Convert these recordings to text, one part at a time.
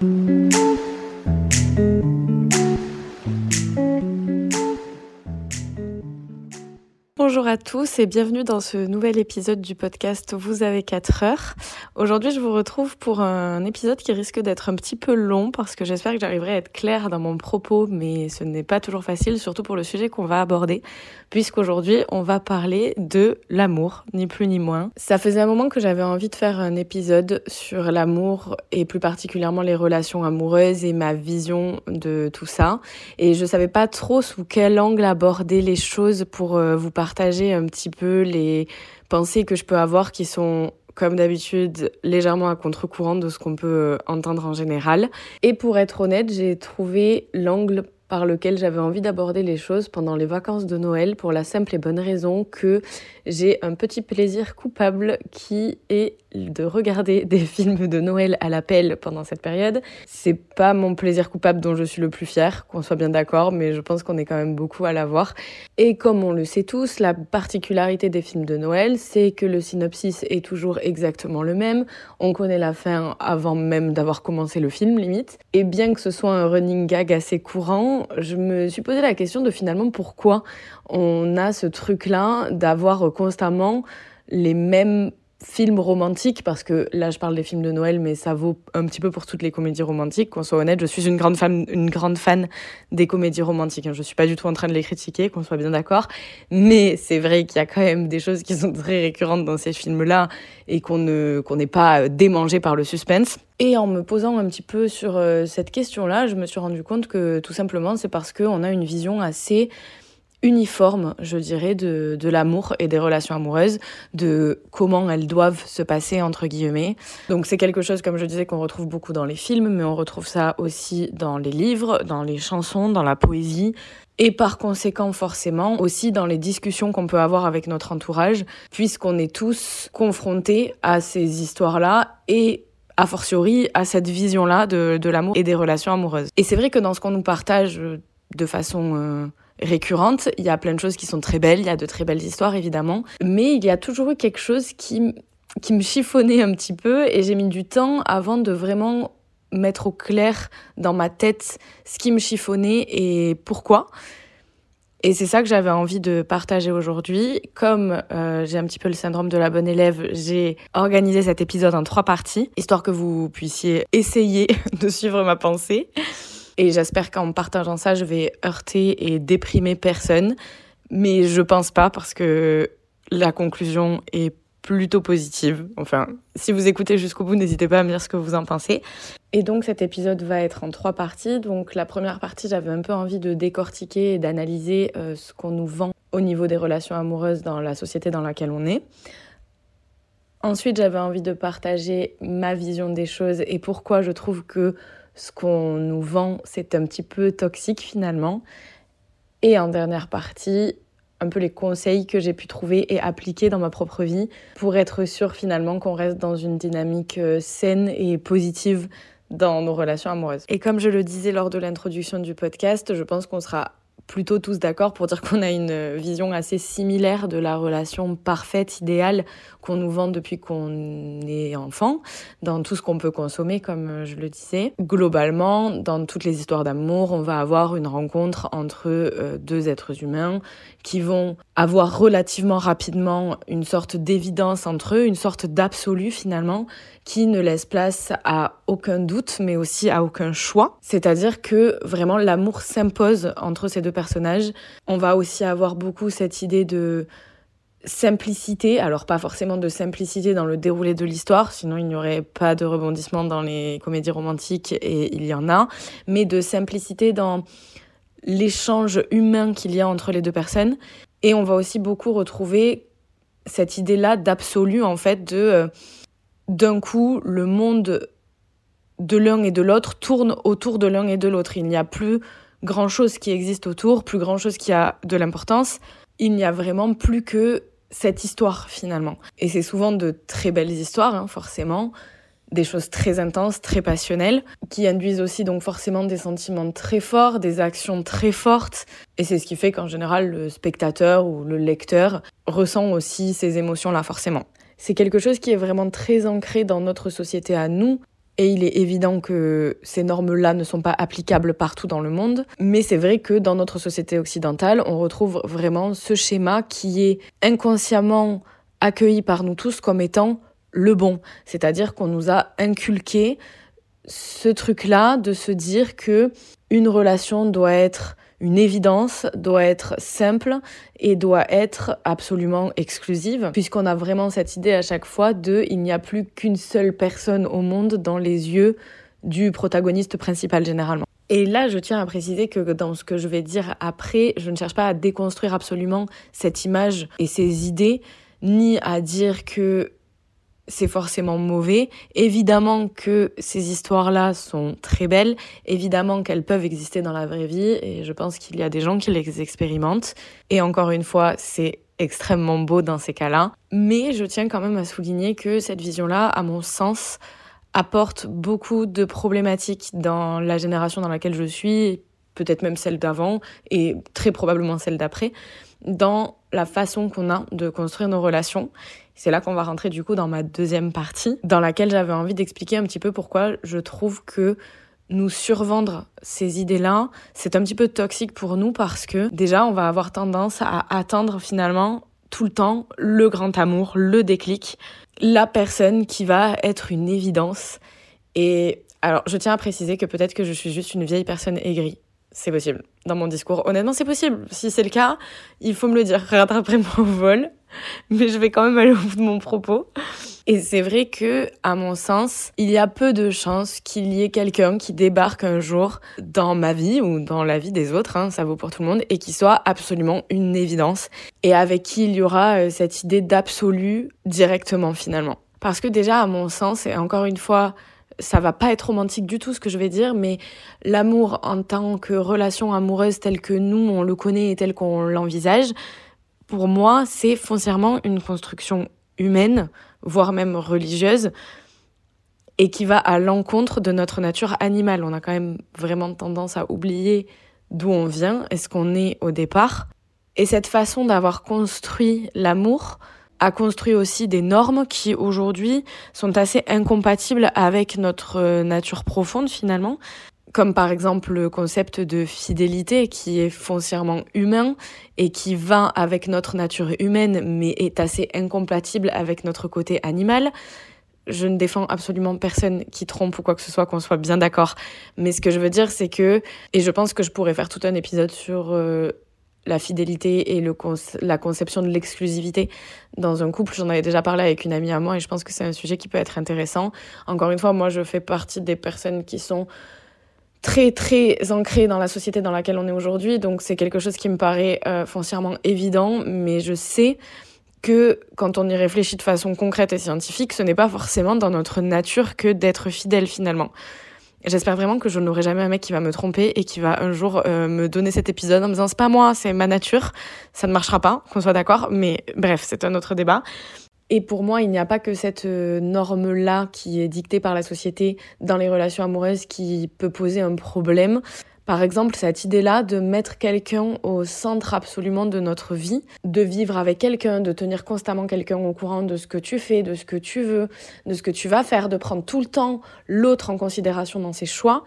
Bonjour à tous et bienvenue dans ce nouvel épisode du podcast Vous avez 4 heures. Aujourd'hui, je vous retrouve pour un épisode qui risque d'être un petit peu long parce que j'espère que j'arriverai à être claire dans mon propos, mais ce n'est pas toujours facile, surtout pour le sujet qu'on va aborder, puisqu'aujourd'hui, on va parler de l'amour, ni plus ni moins. Ça faisait un moment que j'avais envie de faire un épisode sur l'amour et plus particulièrement les relations amoureuses et ma vision de tout ça. Et je savais pas trop sous quel angle aborder les choses pour vous partager un petit peu les pensées que je peux avoir qui sont, comme d'habitude, légèrement à contre-courant de ce qu'on peut entendre en général. Et pour être honnête, j'ai trouvé l'angle par lequel j'avais envie d'aborder les choses pendant les vacances de Noël pour la simple et bonne raison que j'ai un petit plaisir coupable qui est de regarder des films de Noël à l'appel pendant cette période. C'est pas mon plaisir coupable dont je suis le plus fière, qu'on soit bien d'accord, mais je pense qu'on est quand même beaucoup à l'avoir. Et comme on le sait tous, la particularité des films de Noël, c'est que le synopsis est toujours exactement le même. On connaît la fin avant même d'avoir commencé le film, limite. Et bien que ce soit un running gag assez courant, je me suis posé la question de finalement pourquoi on a ce truc-là d'avoir constamment les mêmes films romantiques, parce que là je parle des films de Noël, mais ça vaut un petit peu pour toutes les comédies romantiques, qu'on soit honnête, je suis une grande fan des comédies romantiques, je suis pas du tout en train de les critiquer, qu'on soit bien d'accord, mais c'est vrai qu'il y a quand même des choses qui sont très récurrentes dans ces films-là et qu'on n'est pas démangé par le suspense. Et en me posant un petit peu sur cette question-là, je me suis rendu compte que tout simplement c'est parce qu'on a une vision assez uniforme, je dirais, de l'amour et des relations amoureuses, de comment elles doivent se passer, entre guillemets. Donc c'est quelque chose, comme je disais, qu'on retrouve beaucoup dans les films, mais on retrouve ça aussi dans les livres, dans les chansons, dans la poésie, et par conséquent, forcément, aussi dans les discussions qu'on peut avoir avec notre entourage, puisqu'on est tous confrontés à ces histoires-là, et a fortiori à cette vision-là de l'amour et des relations amoureuses. Et c'est vrai que dans ce qu'on nous partage de façon récurrente, il y a plein de choses qui sont très belles, il y a de très belles histoires évidemment, mais il y a toujours eu quelque chose qui me chiffonnait un petit peu et j'ai mis du temps avant de vraiment mettre au clair dans ma tête ce qui me chiffonnait et pourquoi. Et c'est ça que j'avais envie de partager aujourd'hui. Comme j'ai un petit peu le syndrome de la bonne élève, j'ai organisé cet épisode en 3 parties, histoire que vous puissiez essayer de suivre ma pensée. Et j'espère qu'en partageant ça, je vais heurter et déprimer personne. Mais je pense pas parce que la conclusion est plutôt positive. Enfin, si vous écoutez jusqu'au bout, n'hésitez pas à me dire ce que vous en pensez. Et donc cet épisode va être en 3 parties. Donc la première partie, j'avais un peu envie de décortiquer et d'analyser ce qu'on nous vend au niveau des relations amoureuses dans la société dans laquelle on est. Ensuite, j'avais envie de partager ma vision des choses et pourquoi je trouve que ce qu'on nous vend, c'est un petit peu toxique finalement. Et en dernière partie, un peu les conseils que j'ai pu trouver et appliquer dans ma propre vie pour être sûr finalement qu'on reste dans une dynamique saine et positive dans nos relations amoureuses. Et comme je le disais lors de l'introduction du podcast, je pense qu'on sera plutôt tous d'accord pour dire qu'on a une vision assez similaire de la relation parfaite, idéale, qu'on nous vend depuis qu'on est enfant, dans tout ce qu'on peut consommer, comme je le disais. Globalement, dans toutes les histoires d'amour, on va avoir une rencontre entre 2 êtres humains qui vont avoir relativement rapidement une sorte d'évidence entre eux, une sorte d'absolu finalement, qui ne laisse place à aucun doute, mais aussi à aucun choix. C'est-à-dire que vraiment l'amour s'impose entre ces 2 personnages. On va aussi avoir beaucoup cette idée de simplicité, alors pas forcément de simplicité dans le déroulé de l'histoire, sinon il n'y aurait pas de rebondissement dans les comédies romantiques, et il y en a, mais de simplicité dans l'échange humain qu'il y a entre les 2 personnes. Et on va aussi beaucoup retrouver cette idée-là d'absolu, en fait, d'un coup, le monde de l'un et de l'autre tourne autour de l'un et de l'autre. Il n'y a plus grand-chose qui existe autour, plus grand-chose qui a de l'importance. Il n'y a vraiment plus que cette histoire, finalement. Et c'est souvent de très belles histoires, forcément, des choses très intenses, très passionnelles, qui induisent aussi donc forcément des sentiments très forts, des actions très fortes. Et c'est ce qui fait qu'en général, le spectateur ou le lecteur ressent aussi ces émotions-là, forcément. C'est quelque chose qui est vraiment très ancré dans notre société à nous, Et il est évident que ces normes-là ne sont pas applicables partout dans le monde. Mais c'est vrai que dans notre société occidentale, on retrouve vraiment ce schéma qui est inconsciemment accueilli par nous tous comme étant le bon. C'est-à-dire qu'on nous a inculqué ce truc-là de se dire que une relation doit être une évidence, doit être simple et doit être absolument exclusive, puisqu'on a vraiment cette idée à chaque fois de il n'y a plus qu'une seule personne au monde dans les yeux du protagoniste principal généralement. Et là, je tiens à préciser que dans ce que je vais dire après, je ne cherche pas à déconstruire absolument cette image et ces idées, ni à dire que c'est forcément mauvais. Évidemment que ces histoires-là sont très belles, évidemment qu'elles peuvent exister dans la vraie vie, et je pense qu'il y a des gens qui les expérimentent. Et encore une fois, c'est extrêmement beau dans ces cas-là. Mais je tiens quand même à souligner que cette vision-là, à mon sens, apporte beaucoup de problématiques dans la génération dans laquelle je suis, peut-être même celle d'avant, et très probablement celle d'après, dans la façon qu'on a de construire nos relations. C'est là qu'on va rentrer du coup dans ma deuxième partie, dans laquelle j'avais envie d'expliquer un petit peu pourquoi je trouve que nous survendre ces idées-là, c'est un petit peu toxique pour nous parce que déjà, on va avoir tendance à attendre finalement tout le temps le grand amour, le déclic, la personne qui va être une évidence. Et alors, je tiens à préciser que peut-être que je suis juste une vieille personne aigrie. C'est possible. Dans mon discours, honnêtement, c'est possible. Si c'est le cas, il faut me le dire. Rattrapez-moi au vol. Mais je vais quand même aller au bout de mon propos. Et c'est vrai que, à mon sens, il y a peu de chances qu'il y ait quelqu'un qui débarque un jour dans ma vie ou dans la vie des autres, ça vaut pour tout le monde, et qui soit absolument une évidence. Et avec qui il y aura cette idée d'absolu directement, finalement. Parce que déjà, à mon sens, et encore une fois, ça va pas être romantique du tout ce que je vais dire, mais l'amour en tant que relation amoureuse telle que nous, on le connaît et telle qu'on l'envisage, pour moi, c'est foncièrement une construction humaine, voire même religieuse, et qui va à l'encontre de notre nature animale. On a quand même vraiment tendance à oublier d'où on vient et ce qu'on est au départ. Et cette façon d'avoir construit l'amour a construit aussi des normes qui, aujourd'hui, sont assez incompatibles avec notre nature profonde, finalement. Comme par exemple le concept de fidélité qui est foncièrement humain et qui va avec notre nature humaine mais est assez incompatible avec notre côté animal. Je ne défends absolument personne qui trompe ou quoi que ce soit, qu'on soit bien d'accord. Mais ce que je veux dire, c'est que, et je pense que je pourrais faire tout un épisode sur la fidélité et la conception de l'exclusivité dans un couple. J'en avais déjà parlé avec une amie à moi et je pense que c'est un sujet qui peut être intéressant. Encore une fois, moi je fais partie des personnes qui sont très très ancré dans la société dans laquelle on est aujourd'hui, donc c'est quelque chose qui me paraît foncièrement évident, mais je sais que quand on y réfléchit de façon concrète et scientifique, ce n'est pas forcément dans notre nature que d'être fidèle finalement. J'espère vraiment que je n'aurai jamais un mec qui va me tromper et qui va un jour me donner cet épisode en me disant c'est pas moi, c'est ma nature, ça ne marchera pas, qu'on soit d'accord, mais bref, c'est un autre débat. Et pour moi, il n'y a pas que cette norme-là qui est dictée par la société dans les relations amoureuses qui peut poser un problème. Par exemple, cette idée-là de mettre quelqu'un au centre absolument de notre vie, de vivre avec quelqu'un, de tenir constamment quelqu'un au courant de ce que tu fais, de ce que tu veux, de ce que tu vas faire, de prendre tout le temps l'autre en considération dans ses choix,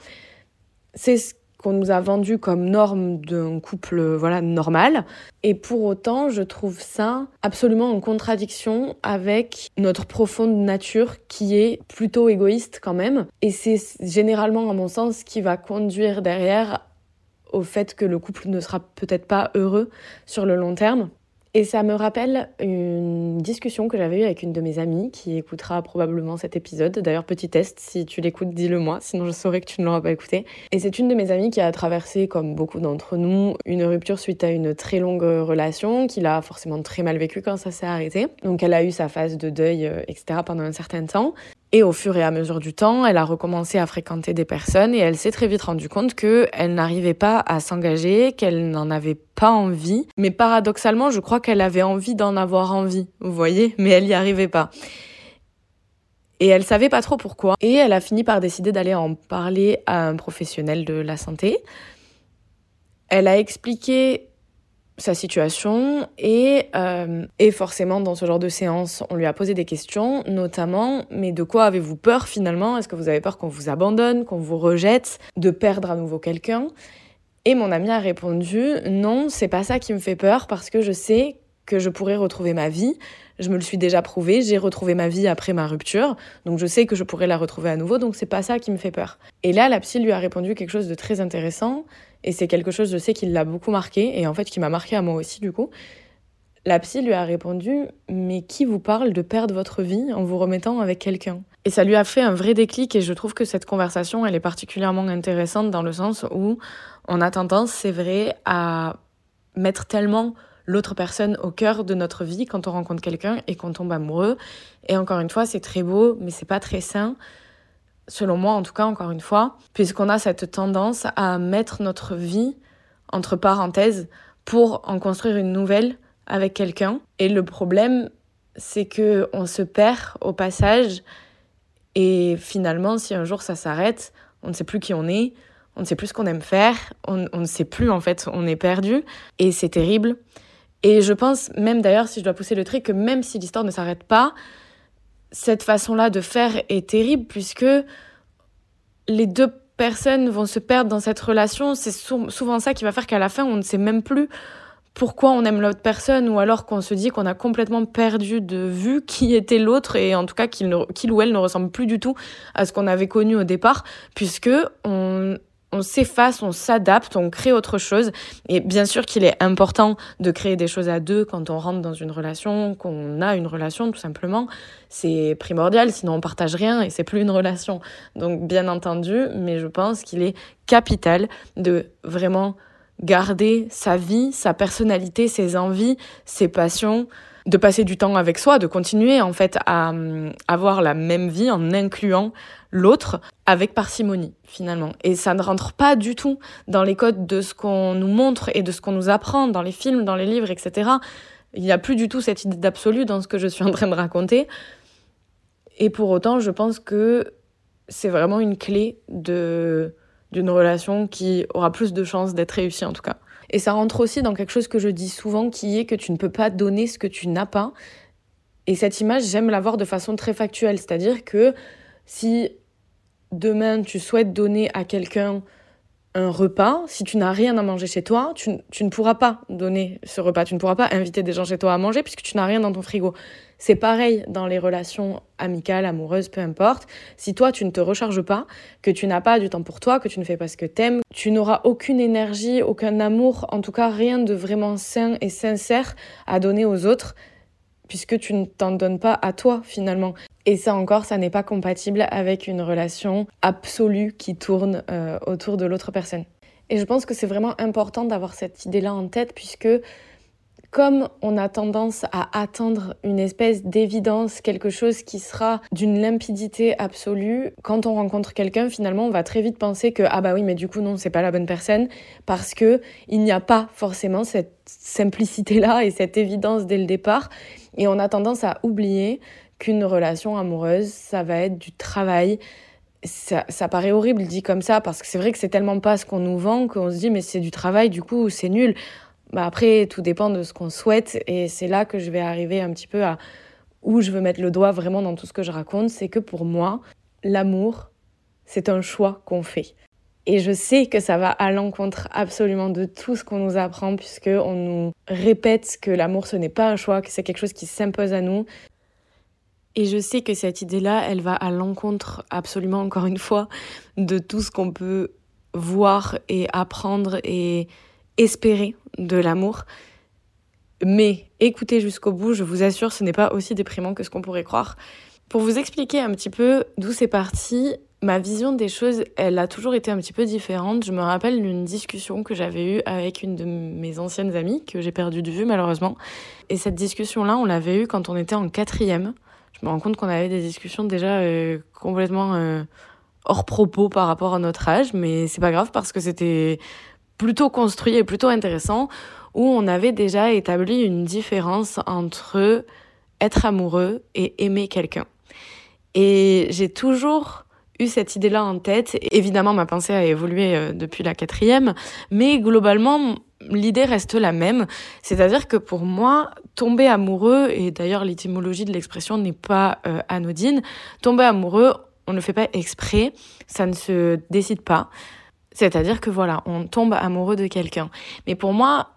c'est ce qu'on nous a vendu comme norme d'un couple normal. Et pour autant, je trouve ça absolument en contradiction avec notre profonde nature qui est plutôt égoïste quand même. Et c'est généralement, à mon sens, ce qui va conduire derrière au fait que le couple ne sera peut-être pas heureux sur le long terme. Et ça me rappelle une discussion que j'avais eue avec une de mes amies qui écoutera probablement cet épisode. D'ailleurs, petit test, si tu l'écoutes, dis-le moi, sinon je saurais que tu ne l'auras pas écouté. Et c'est une de mes amies qui a traversé, comme beaucoup d'entre nous, une rupture suite à une très longue relation, qu'il a forcément très mal vécu quand ça s'est arrêté. Donc elle a eu sa phase de deuil, etc. pendant un certain temps. Et au fur et à mesure du temps, elle a recommencé à fréquenter des personnes et elle s'est très vite rendue compte qu'elle n'arrivait pas à s'engager, qu'elle n'en avait pas envie. Mais paradoxalement, je crois qu'elle avait envie d'en avoir envie, vous voyez, mais elle n'y arrivait pas. Et elle savait pas trop pourquoi. Et elle a fini par décider d'aller en parler à un professionnel de la santé. Elle a expliqué sa situation et forcément dans ce genre de séance on lui a posé des questions, notamment mais de quoi avez-vous peur finalement? Est-ce que vous avez peur qu'on vous abandonne, qu'on vous rejette, de perdre à nouveau quelqu'un? Et mon amie a répondu non, c'est pas ça qui me fait peur parce que je sais que je pourrais retrouver ma vie. Je me le suis déjà prouvé, j'ai retrouvé ma vie après ma rupture, donc je sais que je pourrais la retrouver à nouveau, donc c'est pas ça qui me fait peur. Et là, la psy lui a répondu quelque chose de très intéressant, et c'est quelque chose, je sais, qui l'a beaucoup marqué, et en fait qui m'a marqué à moi aussi du coup. La psy lui a répondu « Mais qui vous parle de perdre votre vie en vous remettant avec quelqu'un ?» Et ça lui a fait un vrai déclic, et je trouve que cette conversation, elle est particulièrement intéressante dans le sens où on a tendance, c'est vrai, à mettre tellement l'autre personne au cœur de notre vie quand on rencontre quelqu'un et qu'on tombe amoureux. Et encore une fois, c'est très beau, mais c'est pas très sain, selon moi en tout cas, encore une fois, puisqu'on a cette tendance à mettre notre vie entre parenthèses pour en construire une nouvelle avec quelqu'un. Et le problème, c'est que on se perd au passage et finalement, si un jour ça s'arrête, on ne sait plus qui on est, on ne sait plus ce qu'on aime faire, on ne sait plus en fait, on est perdu et c'est terrible. Et je pense même d'ailleurs, si je dois pousser le trait, que même si l'histoire ne s'arrête pas, cette façon-là de faire est terrible puisque les deux personnes vont se perdre dans cette relation. C'est souvent ça qui va faire qu'à la fin, on ne sait même plus pourquoi on aime l'autre personne ou alors qu'on se dit qu'on a complètement perdu de vue qui était l'autre et en tout cas qu'il ou elle ne ressemble plus du tout à ce qu'on avait connu au départ puisque on s'efface, on s'adapte, on crée autre chose. Et bien sûr qu'il est important de créer des choses à deux quand on rentre dans une relation, qu'on a une relation tout simplement. C'est primordial, sinon on partage rien et c'est plus une relation. Donc bien entendu, mais je pense qu'il est capital de vraiment garder sa vie, sa personnalité, ses envies, ses passions, de passer du temps avec soi, de continuer en fait à avoir la même vie en incluant l'autre avec parcimonie finalement. Et ça ne rentre pas du tout dans les codes de ce qu'on nous montre et de ce qu'on nous apprend dans les films, dans les livres, etc. Il n'y a plus du tout cette idée d'absolu dans ce que je suis en train de raconter. Et pour autant, je pense que c'est vraiment une clé d'une relation qui aura plus de chances d'être réussie en tout cas. Et ça rentre aussi dans quelque chose que je dis souvent qui est que tu ne peux pas donner ce que tu n'as pas. Et cette image, j'aime la voir de façon très factuelle. C'est-à-dire que si demain tu souhaites donner à quelqu'un un repas, si tu n'as rien à manger chez toi, tu ne pourras pas donner ce repas. Tu ne pourras pas inviter des gens chez toi à manger puisque tu n'as rien dans ton frigo. C'est pareil dans les relations amicales, amoureuses, peu importe. Si toi, tu ne te recharges pas, que tu n'as pas du temps pour toi, que tu ne fais pas ce que t'aimes, tu n'auras aucune énergie, aucun amour, en tout cas rien de vraiment sain et sincère à donner aux autres puisque tu ne t'en donnes pas à toi finalement. Et ça encore, ça n'est pas compatible avec une relation absolue qui tourne autour de l'autre personne. Et je pense que c'est vraiment important d'avoir cette idée-là en tête puisque comme on a tendance à attendre une espèce d'évidence, quelque chose qui sera d'une limpidité absolue, quand on rencontre quelqu'un, finalement, on va très vite penser que ah bah oui, mais du coup non, c'est pas la bonne personne parce que il n'y a pas forcément cette simplicité-là et cette évidence dès le départ. Et on a tendance à oublier qu'une relation amoureuse, ça va être du travail. Ça paraît horrible dit comme ça parce que c'est vrai que c'est tellement pas ce qu'on nous vend qu'on se dit mais c'est du travail, du coup c'est nul. Bah après, tout dépend de ce qu'on souhaite et c'est là que je vais arriver un petit peu à où je veux mettre le doigt vraiment dans tout ce que je raconte. C'est que pour moi, l'amour, c'est un choix qu'on fait. Et je sais que ça va à l'encontre absolument de tout ce qu'on nous apprend puisqu'on nous répète que l'amour, ce n'est pas un choix, que c'est quelque chose qui s'impose à nous. Et je sais que cette idée-là, elle va à l'encontre absolument, encore une fois, de tout ce qu'on peut voir et apprendre et espérer de l'amour. Mais écoutez jusqu'au bout, je vous assure, ce n'est pas aussi déprimant que ce qu'on pourrait croire. Pour vous expliquer un petit peu d'où c'est parti, ma vision des choses, elle a toujours été un petit peu différente. Je me rappelle d'une discussion que j'avais eue avec une de mes anciennes amies, que j'ai perdue de vue malheureusement. Et cette discussion-là, on l'avait eue quand on était en 4e. Je me rends compte qu'on avait des discussions déjà complètement hors propos par rapport à notre âge, mais c'est pas grave parce que c'était plutôt construit et plutôt intéressant, où on avait déjà établi une différence entre être amoureux et aimer quelqu'un. Et j'ai toujours eu cette idée-là en tête. Évidemment, ma pensée a évolué depuis la 4e, mais globalement, l'idée reste la même. C'est-à-dire que pour moi, tomber amoureux, et d'ailleurs l'étymologie de l'expression n'est pas anodine, tomber amoureux, on ne le fait pas exprès, ça ne se décide pas. C'est-à-dire que voilà, on tombe amoureux de quelqu'un. Mais pour moi,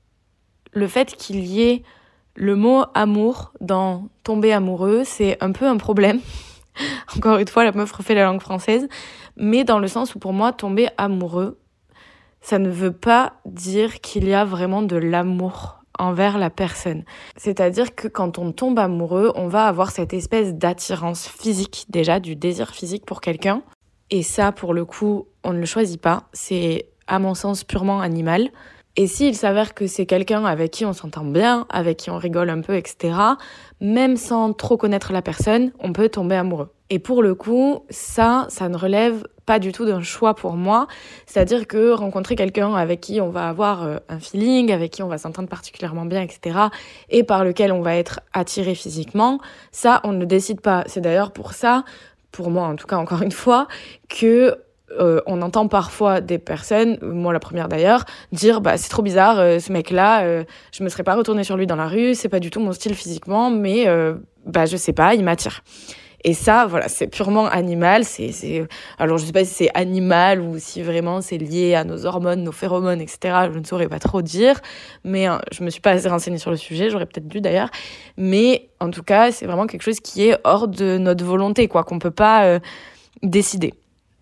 le fait qu'il y ait le mot amour dans tomber amoureux, c'est un peu un problème. Encore une fois, la meuf refait la langue française. Mais dans le sens où pour moi, tomber amoureux, ça ne veut pas dire qu'il y a vraiment de l'amour envers la personne. C'est-à-dire que quand on tombe amoureux, on va avoir cette espèce d'attirance physique, déjà du désir physique pour quelqu'un. Et ça, pour le coup, on ne le choisit pas. C'est, à mon sens, purement animal. Et s'il s'avère que c'est quelqu'un avec qui on s'entend bien, avec qui on rigole un peu, etc., même sans trop connaître la personne, on peut tomber amoureux. Et pour le coup, ça ne relève pas du tout d'un choix pour moi. C'est-à-dire que rencontrer quelqu'un avec qui on va avoir un feeling, avec qui on va s'entendre particulièrement bien, etc., et par lequel on va être attiré physiquement, ça, on ne décide pas. C'est d'ailleurs pour ça, pour moi en tout cas, encore une fois, que on entend parfois des personnes, moi la première d'ailleurs, dire c'est trop bizarre, ce mec-là, je me serais pas retournée sur lui dans la rue, c'est pas du tout mon style physiquement, mais je sais pas, il m'attire. Et ça, voilà, c'est purement animal. Alors, je sais pas si c'est animal ou si vraiment c'est lié à nos hormones, nos phéromones, etc. Je ne saurais pas trop dire. Mais je me suis pas assez renseignée sur le sujet. J'aurais peut-être dû d'ailleurs. Mais en tout cas, c'est vraiment quelque chose qui est hors de notre volonté, quoi, qu'on peut pas décider.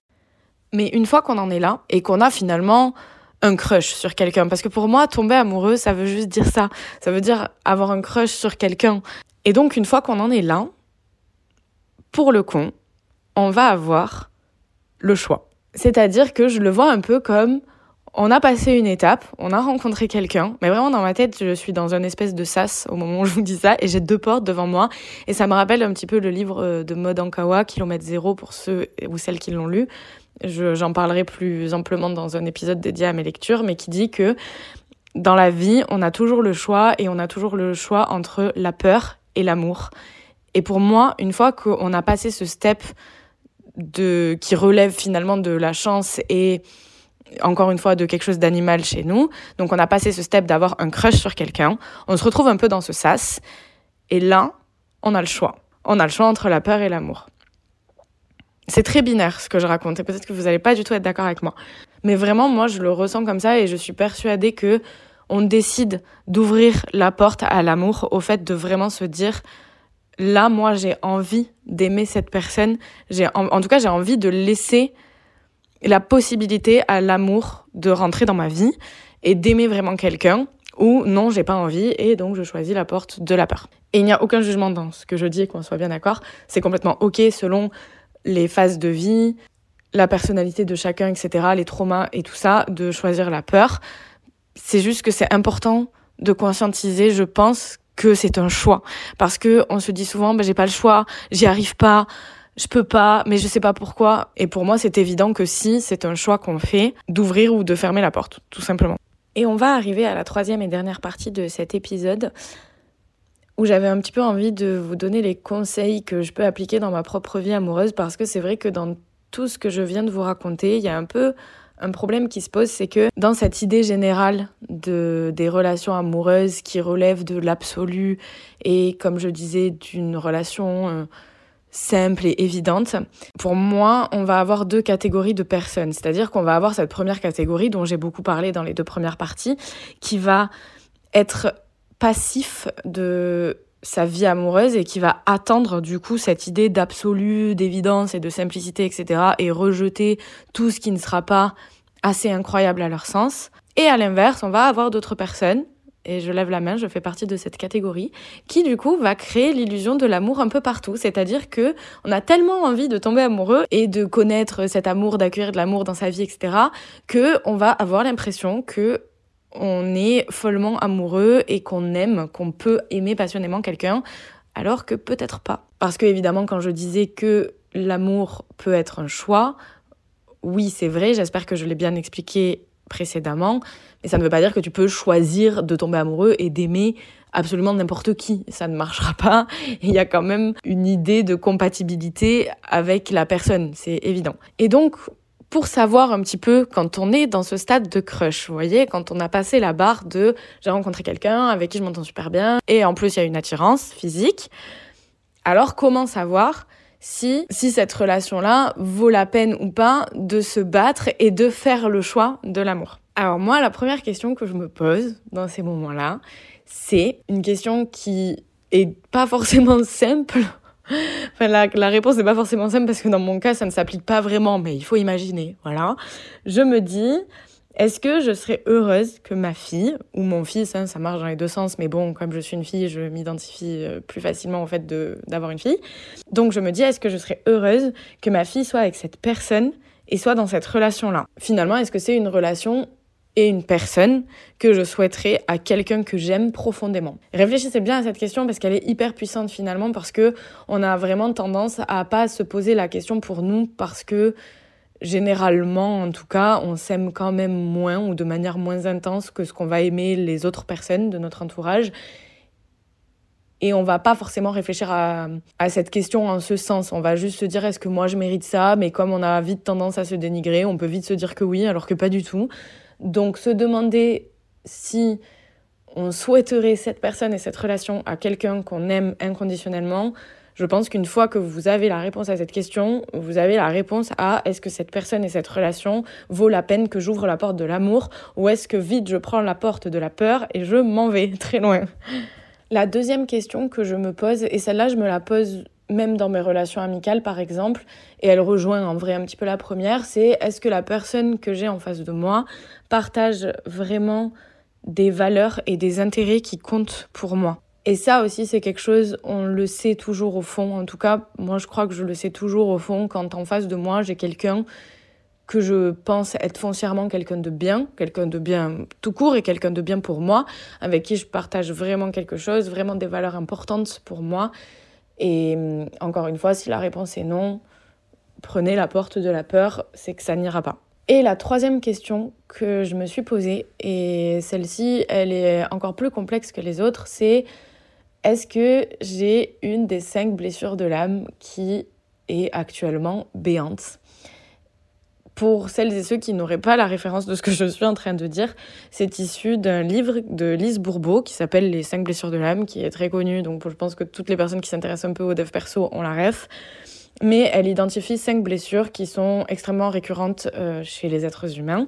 Mais une fois qu'on en est là et qu'on a finalement un crush sur quelqu'un, parce que pour moi, tomber amoureux, ça veut juste dire ça. Ça veut dire avoir un crush sur quelqu'un. Et donc, une fois qu'on en est là, pour le con, on va avoir le choix. C'est-à-dire que je le vois un peu comme on a passé une étape, on a rencontré quelqu'un, mais vraiment dans ma tête, je suis dans une espèce de sas au moment où je vous dis ça, et j'ai 2 portes devant moi, et ça me rappelle un petit peu le livre de Maud Ankawa, Kilomètre Zéro, pour ceux ou celles qui l'ont lu. J'en parlerai plus amplement dans un épisode dédié à mes lectures, mais qui dit que dans la vie, on a toujours le choix, et on a toujours le choix entre la peur et l'amour. Et pour moi, une fois qu'on a passé ce step qui relève finalement de la chance et encore une fois de quelque chose d'animal chez nous, donc on a passé ce step d'avoir un crush sur quelqu'un, on se retrouve un peu dans ce sas, et là, on a le choix. On a le choix entre la peur et l'amour. C'est très binaire ce que je raconte, et peut-être que vous n'allez pas du tout être d'accord avec moi. Mais vraiment, moi, je le ressens comme ça, et je suis persuadée que on décide d'ouvrir la porte à l'amour, au fait de vraiment se dire... Là, moi, j'ai envie d'aimer cette personne. En tout cas, j'ai envie de laisser la possibilité à l'amour de rentrer dans ma vie et d'aimer vraiment quelqu'un. Ou non, j'ai pas envie et donc je choisis la porte de la peur. Et il n'y a aucun jugement dans ce que je dis, qu'on soit bien d'accord. C'est complètement OK selon les phases de vie, la personnalité de chacun, etc., les traumas et tout ça, de choisir la peur. C'est juste que c'est important de conscientiser, je pense, que c'est un choix. Parce que on se dit souvent, j'ai pas le choix, j'y arrive pas, je peux pas, mais je sais pas pourquoi. Et pour moi, c'est évident que si c'est un choix qu'on fait, d'ouvrir ou de fermer la porte, tout simplement. Et on va arriver à la 3e et dernière partie de cet épisode, où j'avais un petit peu envie de vous donner les conseils que je peux appliquer dans ma propre vie amoureuse, parce que c'est vrai que dans tout ce que je viens de vous raconter, il y a un peu un problème qui se pose, c'est que dans cette idée générale des relations amoureuses qui relèvent de l'absolu et, comme je disais, d'une relation simple et évidente, pour moi, on va avoir 2 catégories de personnes. C'est-à-dire qu'on va avoir cette première catégorie dont j'ai beaucoup parlé dans les 2 premières parties, qui va être passif de sa vie amoureuse et qui va attendre du coup cette idée d'absolu, d'évidence et de simplicité, etc. et rejeter tout ce qui ne sera pas assez incroyable à leur sens. Et à l'inverse, on va avoir d'autres personnes, et je lève la main, je fais partie de cette catégorie, qui du coup va créer l'illusion de l'amour un peu partout. C'est-à-dire que on a tellement envie de tomber amoureux et de connaître cet amour, d'accueillir de l'amour dans sa vie, etc. que on va avoir l'impression que on est follement amoureux et qu'on aime, qu'on peut aimer passionnément quelqu'un, alors que peut-être pas. Parce que évidemment, quand je disais que l'amour peut être un choix, oui, c'est vrai, j'espère que je l'ai bien expliqué précédemment, mais ça ne veut pas dire que tu peux choisir de tomber amoureux et d'aimer absolument n'importe qui. Ça ne marchera pas. Il y a quand même une idée de compatibilité avec la personne, c'est évident. Et donc, pour savoir un petit peu quand on est dans ce stade de crush, vous voyez, quand on a passé la barre de j'ai rencontré quelqu'un avec qui je m'entends super bien et en plus il y a une attirance physique, alors comment savoir si cette relation-là vaut la peine ou pas de se battre et de faire le choix de l'amour? Alors moi, la première question que je me pose dans ces moments-là, c'est une question qui est pas forcément simple. Enfin, la réponse n'est pas forcément simple parce que dans mon cas, ça ne s'applique pas vraiment, mais il faut imaginer, voilà. Je me dis, est-ce que je serais heureuse que ma fille, ou mon fils, ça marche dans les deux sens, mais bon, comme je suis une fille, je m'identifie plus facilement au fait d'avoir une fille. Donc je me dis, est-ce que je serais heureuse que ma fille soit avec cette personne et soit dans cette relation-là? Finalement, est-ce que c'est une relation et une personne que je souhaiterais à quelqu'un que j'aime profondément? Réfléchissez bien à cette question parce qu'elle est hyper puissante finalement, parce que on a vraiment tendance à pas se poser la question pour nous, parce que généralement, en tout cas, on s'aime quand même moins ou de manière moins intense que ce qu'on va aimer les autres personnes de notre entourage. Et on va pas forcément réfléchir à cette question en ce sens. On va juste se dire, est-ce que moi je mérite ça? Mais comme on a vite tendance à se dénigrer, on peut vite se dire que oui, alors que pas du tout. Donc se demander si on souhaiterait cette personne et cette relation à quelqu'un qu'on aime inconditionnellement, je pense qu'une fois que vous avez la réponse à cette question, vous avez la réponse à est-ce que cette personne et cette relation vaut la peine que j'ouvre la porte de l'amour, ou est-ce que vite je prends la porte de la peur et je m'en vais très loin. La deuxième question que je me pose, et celle-là je me la pose même dans mes relations amicales par exemple, et elle rejoint en vrai un petit peu la première, c'est est-ce que la personne que j'ai en face de moi partage vraiment des valeurs et des intérêts qui comptent pour moi? Et ça aussi, c'est quelque chose, on le sait toujours au fond. En tout cas, moi, je crois que je le sais toujours au fond quand en face de moi, j'ai quelqu'un que je pense être foncièrement quelqu'un de bien tout court et quelqu'un de bien pour moi, avec qui je partage vraiment quelque chose, vraiment des valeurs importantes pour moi. Et encore une fois, si la réponse est non, prenez la porte de la peur, c'est que ça n'ira pas. Et la troisième question que je me suis posée, et celle-ci, elle est encore plus complexe que les autres, c'est est-ce que j'ai une des 5 blessures de l'âme qui est actuellement béante? Pour celles et ceux qui n'auraient pas la référence de ce que je suis en train de dire, c'est issu d'un livre de Lise Bourbeau qui s'appelle Les 5 blessures de l'âme, qui est très connu, donc je pense que toutes les personnes qui s'intéressent un peu au dev perso ont la ref. Mais elle identifie 5 blessures qui sont extrêmement récurrentes chez les êtres humains.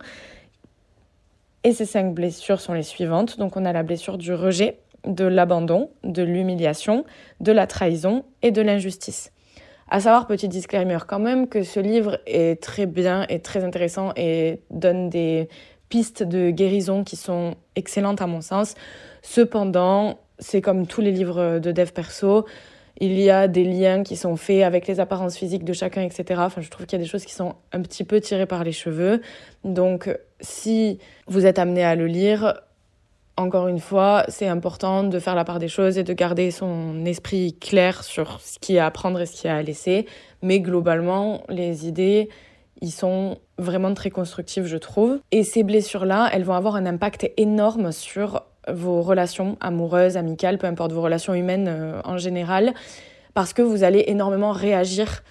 Et ces 5 blessures sont les suivantes. Donc on a la blessure du rejet, de l'abandon, de l'humiliation, de la trahison et de l'injustice. À savoir, petit disclaimer quand même, que ce livre est très bien et très intéressant et donne des pistes de guérison qui sont excellentes à mon sens. Cependant, c'est comme tous les livres de dev perso, il y a des liens qui sont faits avec les apparences physiques de chacun, etc. Enfin, je trouve qu'il y a des choses qui sont un petit peu tirées par les cheveux. Donc, si vous êtes amené à le lire, encore une fois, c'est important de faire la part des choses et de garder son esprit clair sur ce qu'il y a à prendre et ce qu'il y a à laisser. Mais globalement, les idées, ils sont vraiment très constructives, je trouve. Et ces blessures-là, elles vont avoir un impact énorme sur vos relations amoureuses, amicales, peu importe, vos relations humaines en général, parce que vous allez énormément réagir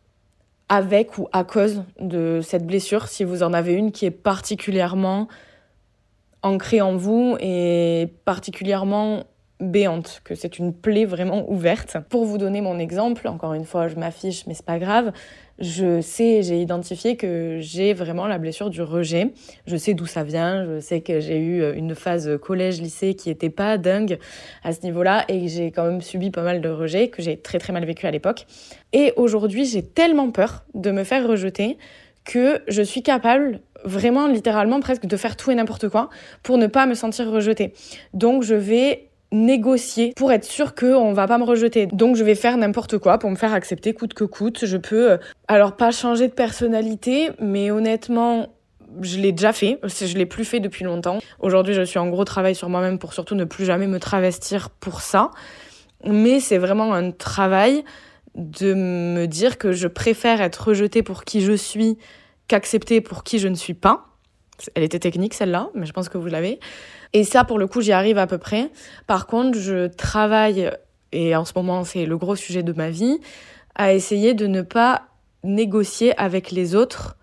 avec ou à cause de cette blessure, si vous en avez une qui est particulièrement ancrée en vous et particulièrement béante, que c'est une plaie vraiment ouverte. Pour vous donner mon exemple, encore une fois, je m'affiche, mais c'est pas grave, j'ai identifié que j'ai vraiment la blessure du rejet. Je sais d'où ça vient, je sais que j'ai eu une phase collège-lycée qui était pas dingue à ce niveau-là et que j'ai quand même subi pas mal de rejets, que j'ai très très mal vécu à l'époque. Et aujourd'hui, j'ai tellement peur de me faire rejeter que je suis capable, vraiment littéralement presque, de faire tout et n'importe quoi pour ne pas me sentir rejetée. Donc je vais négocier pour être sûre qu'on va pas me rejeter. Donc je vais faire n'importe quoi pour me faire accepter coûte que coûte. Je peux, alors pas changer de personnalité, mais honnêtement, je l'ai déjà fait. Je l'ai plus fait depuis longtemps. Aujourd'hui, je suis en gros travail sur moi-même pour surtout ne plus jamais me travestir pour ça. Mais c'est vraiment un travail de me dire que je préfère être rejetée pour qui je suis qu'acceptée pour qui je ne suis pas. Elle était technique celle-là, mais je pense que vous l'avez. Et ça, pour le coup, j'y arrive à peu près. Par contre, je travaille, et en ce moment, c'est le gros sujet de ma vie, à essayer de ne pas négocier avec les autres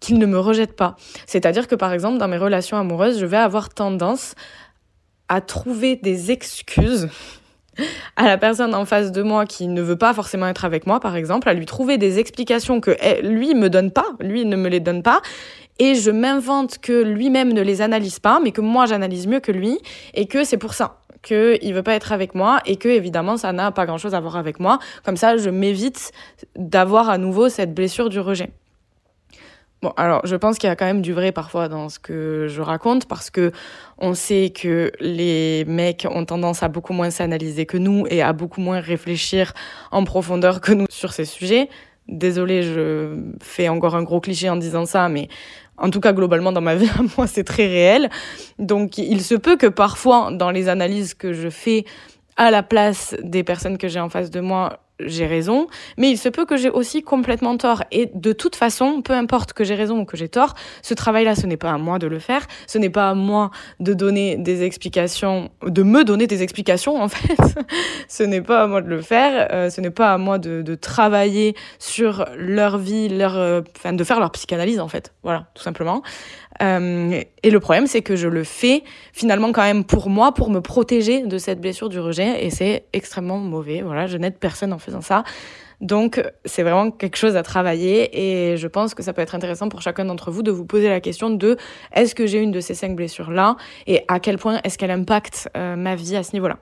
qu'il ne me rejette pas. C'est-à-dire que par exemple, dans mes relations amoureuses, je vais avoir tendance à trouver des excuses à la personne en face de moi qui ne veut pas forcément être avec moi, par exemple, à lui trouver des explications que lui me donne pas, lui ne me les donne pas, et je m'invente que lui-même ne les analyse pas, mais que moi j'analyse mieux que lui, et que c'est pour ça qu'il veut pas être avec moi, et que évidemment ça n'a pas grand-chose à voir avec moi. Comme ça, je m'évite d'avoir à nouveau cette blessure du rejet. Bon, alors, je pense qu'il y a quand même du vrai parfois dans ce que je raconte, parce que on sait que les mecs ont tendance à beaucoup moins s'analyser que nous et à beaucoup moins réfléchir en profondeur que nous sur ces sujets. Désolée, je fais encore un gros cliché en disant ça, mais en tout cas, globalement, dans ma vie, moi, c'est très réel. Donc, il se peut que parfois, dans les analyses que je fais à la place des personnes que j'ai en face de moi, j'ai raison, mais il se peut que j'ai aussi complètement tort. Et de toute façon, peu importe que j'ai raison ou que j'ai tort, ce travail-là, ce n'est pas à moi de le faire, ce n'est pas à moi de donner des explications, de me donner des explications, en fait. Ce n'est pas à moi de le faire, ce n'est pas à moi de travailler sur leur vie, de faire leur psychanalyse, en fait. Voilà, tout simplement. Et le problème, c'est que je le fais finalement quand même pour moi, pour me protéger de cette blessure du rejet, et c'est extrêmement mauvais. Voilà, je n'aide personne en faisant ça. Donc, c'est vraiment quelque chose à travailler, et je pense que ça peut être intéressant pour chacun d'entre vous de vous poser la question de est-ce que j'ai une de ces 5 blessures-là, et à quel point est-ce qu'elle impacte ma vie à ce niveau-là.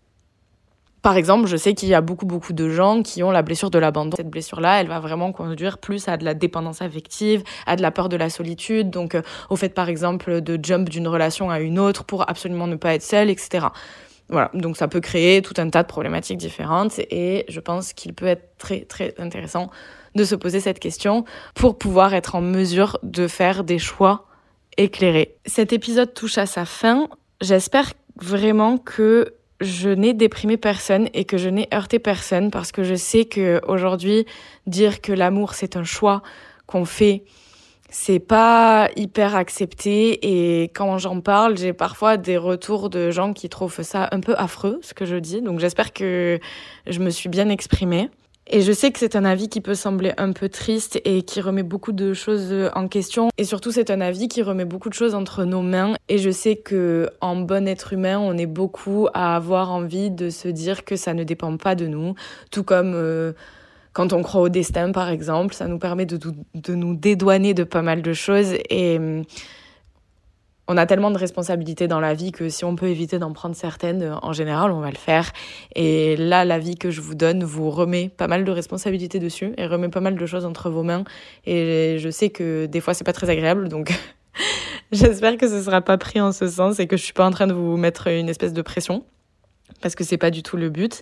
Par exemple, je sais qu'il y a beaucoup de gens qui ont la blessure de l'abandon. Cette blessure-là, elle va vraiment conduire plus à de la dépendance affective, à de la peur de la solitude, donc au fait, par exemple, de jump d'une relation à une autre pour absolument ne pas être seule, etc. Voilà, donc ça peut créer tout un tas de problématiques différentes, et je pense qu'il peut être très, très intéressant de se poser cette question pour pouvoir être en mesure de faire des choix éclairés. Cet épisode touche à sa fin. J'espère vraiment que je n'ai déprimé personne et que je n'ai heurté personne, parce que je sais qu'aujourd'hui, dire que l'amour c'est un choix qu'on fait, c'est pas hyper accepté, et quand j'en parle, j'ai parfois des retours de gens qui trouvent ça un peu affreux, ce que je dis, donc j'espère que je me suis bien exprimée. Et je sais que c'est un avis qui peut sembler un peu triste et qui remet beaucoup de choses en question. Et surtout, c'est un avis qui remet beaucoup de choses entre nos mains. Et je sais que en bon être humain, on est beaucoup à avoir envie de se dire que ça ne dépend pas de nous. Tout comme quand on croit au destin, par exemple, ça nous permet de nous dédouaner de pas mal de choses. Et on a tellement de responsabilités dans la vie que si on peut éviter d'en prendre certaines, en général, on va le faire. Et là, l'avis que je vous donne vous remet pas mal de responsabilités dessus et remet pas mal de choses entre vos mains. Et je sais que des fois, c'est pas très agréable, donc j'espère que ce sera pas pris en ce sens et que je suis pas en train de vous mettre une espèce de pression, parce que c'est pas du tout le but.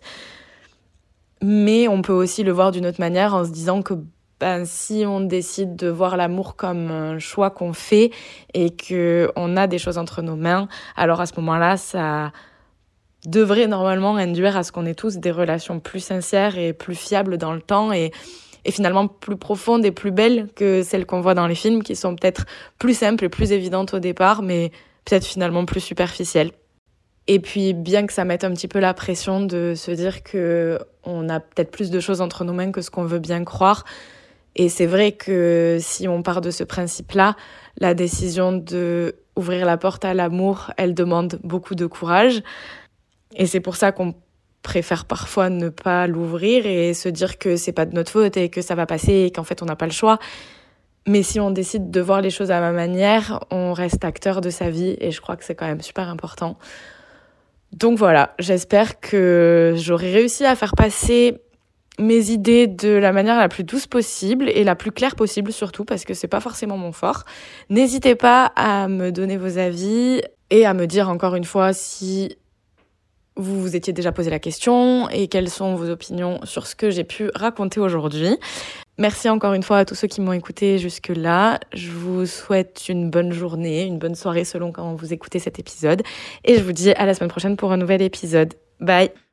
Mais on peut aussi le voir d'une autre manière en se disant que si on décide de voir l'amour comme un choix qu'on fait et qu'on a des choses entre nos mains, alors à ce moment-là, ça devrait normalement induire à ce qu'on ait tous des relations plus sincères et plus fiables dans le temps, et finalement plus profondes et plus belles que celles qu'on voit dans les films, qui sont peut-être plus simples et plus évidentes au départ, mais peut-être finalement plus superficielles. Et puis, bien que ça mette un petit peu la pression de se dire qu'on a peut-être plus de choses entre nos mains que ce qu'on veut bien croire. Et c'est vrai que si on part de ce principe-là, la décision d'ouvrir la porte à l'amour, elle demande beaucoup de courage. Et c'est pour ça qu'on préfère parfois ne pas l'ouvrir et se dire que c'est pas de notre faute et que ça va passer et qu'en fait on n'a pas le choix. Mais si on décide de voir les choses à ma manière, on reste acteur de sa vie, et je crois que c'est quand même super important. Donc voilà, j'espère que j'aurai réussi à faire passer mes idées de la manière la plus douce possible et la plus claire possible surtout, parce que c'est pas forcément mon fort. N'hésitez pas à me donner vos avis et à me dire encore une fois si vous vous étiez déjà posé la question et quelles sont vos opinions sur ce que j'ai pu raconter aujourd'hui. Merci encore une fois à tous ceux qui m'ont écouté jusque-là. Je vous souhaite une bonne journée, une bonne soirée selon quand vous écoutez cet épisode. Et je vous dis à la semaine prochaine pour un nouvel épisode. Bye!